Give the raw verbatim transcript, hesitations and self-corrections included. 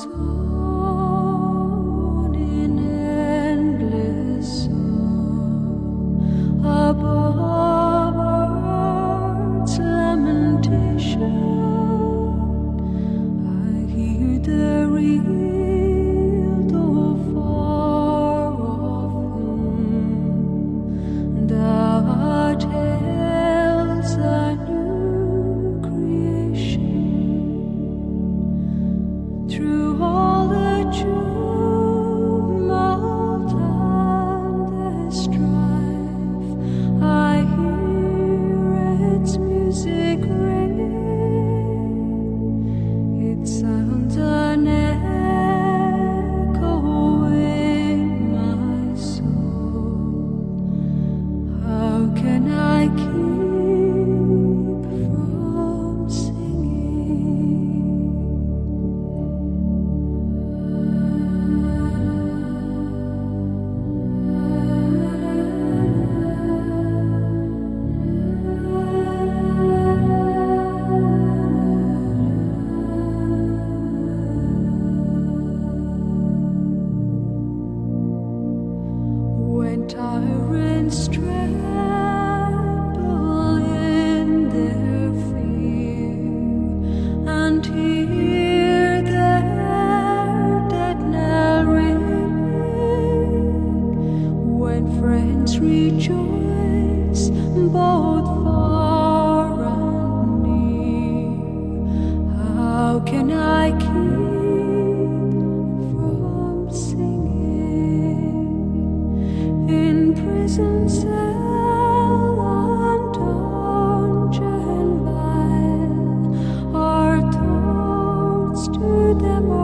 on in endless song above earth's lamentation. I hear the real, though far off hymn that tells a new creation. Through all the tumult and the strife, I hear its music ring. It sounds an echo in my soul. How can I keep from singing? When tyrants tremble in their fear and hear their dead knell ringing, when friends rejoice both far and near, how can I keep from singing? In prison cell and dungeon vile, our thoughts to them